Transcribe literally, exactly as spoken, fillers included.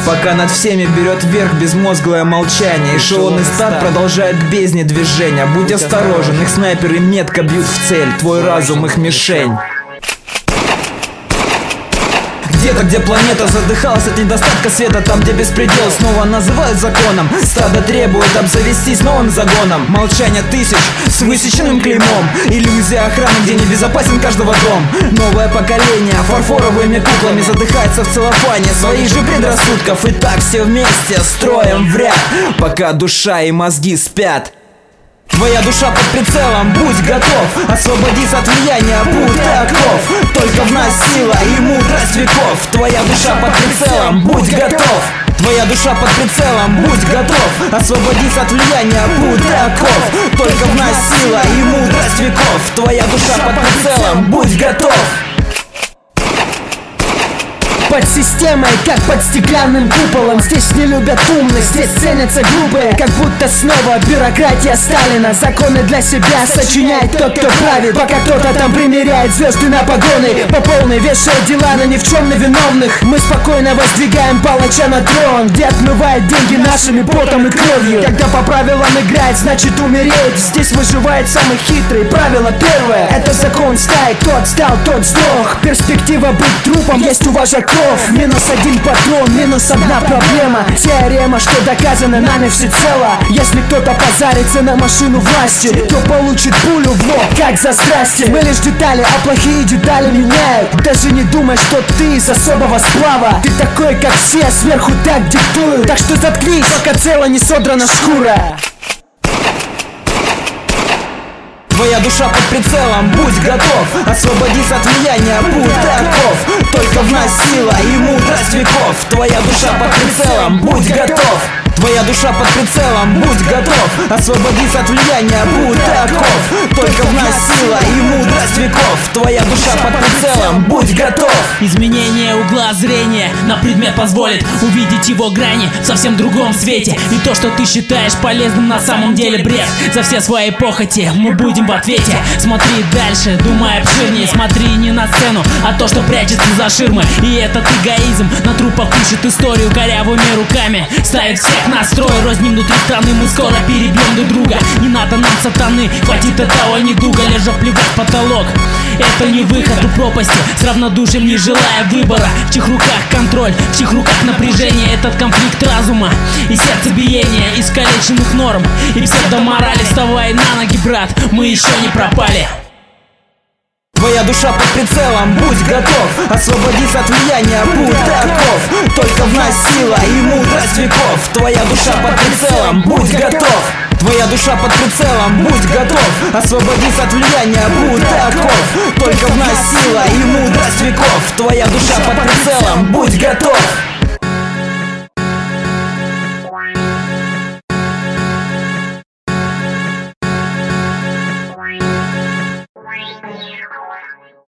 пока над всеми берет верх безмозглое молчание. Эшелонный стад продолжает к бездне движения. Будь осторожен, их снайперы метко бьют в цель, твой разум их мишень. Где-то, где планета задыхалась от недостатка света, там, где беспредел снова называют законом, стадо требует обзавестись новым загоном. Молчание тысяч с высеченным клеймом, иллюзия охраны, где небезопасен каждого дом. Новое поколение фарфоровыми куклами задыхается в целлофане своих же предрассудков. И так все вместе строим в ряд, пока душа и мозги спят. Твоя душа под прицелом, будь готов, освободись от влияния пут и оков. Только в нас сила и мудрость веков. Твоя душа под прицелом, будь готов. Твоя душа под прицелом, будь готов, освободись от влияния пут и оков. Только в нас сила и мудрость веков. Твоя душа под прицелом, будь готов. Под системой, как под стеклянным куполом. Здесь не любят умных, здесь ценятся глупые. Как будто снова бюрократия Сталина. Законы для себя сочиняет тот, кто правит, пока кто-то там примеряет звезды на погоны. По полной вешая дела на ни в чем невиновных. Мы спокойно воздвигаем палача на трон, где отмывает деньги нашими потом и кровью. Когда по правилам играть, значит умереть. Здесь выживает самый хитрый. Правило первое, это закон стаи. Кто отстал, тот сдох. Перспектива быть трупом есть у вожаков. Минус один патрон, минус одна проблема. Теорема, что доказано нами всецело. Если кто-то позарится на машину власти, то получит пулю в лоб, как за страсти. Мы лишь детали, а плохие детали меняют. Даже не думай, что ты из особого сплава. Ты такой, как все, сверху так диктуют. Так что заткнись, пока цело не содрана шкура. Твоя душа под прицелом, будь готов, освободись от влияния пут и оков. Только в нас сила и мудрость веков. Твоя душа под прицелом, будь готов. Твоя душа под прицелом, будь готов, освободись от влияния пут и оков. Только в нас сила и мудрость веков. Твоя душа под прицелом, будь готов. Изменение угла зрения на предмет позволит увидеть его грани в совсем другом свете. И то, что ты считаешь полезным, на самом деле бред. За все свои похоти мы будем в ответе. Смотри дальше, думай обширнее. Смотри не на сцену, а то, что прячется за ширмы. И этот эгоизм на трупах пишет историю корявыми руками. Ставит всех на строй, рознь внутри страны. Мы скоро перебьем друг друга. Не надо нам сатаны, хватит этого недуга. Лежа плевать в потолок, это не выход у пропасти. С равнодушием не желая выбора. В чьих руках контроль, в чьих руках напряжение. Этот конфликт разума и сердцебиение искалеченных норм и псевдоморали. Вставай на ноги, брат, мы еще не пропали. Твоя душа под прицелом, будь готов, освободись от влияния пут и оков. Только в нас сила и мудрость веков. Твоя душа под прицелом, будь готов. Твоя душа под прицелом, будь готов, освободись от влияния пут и оков. Только в нас сила и мудрость веков. Твоя душа под прицелом, будь готов. Right.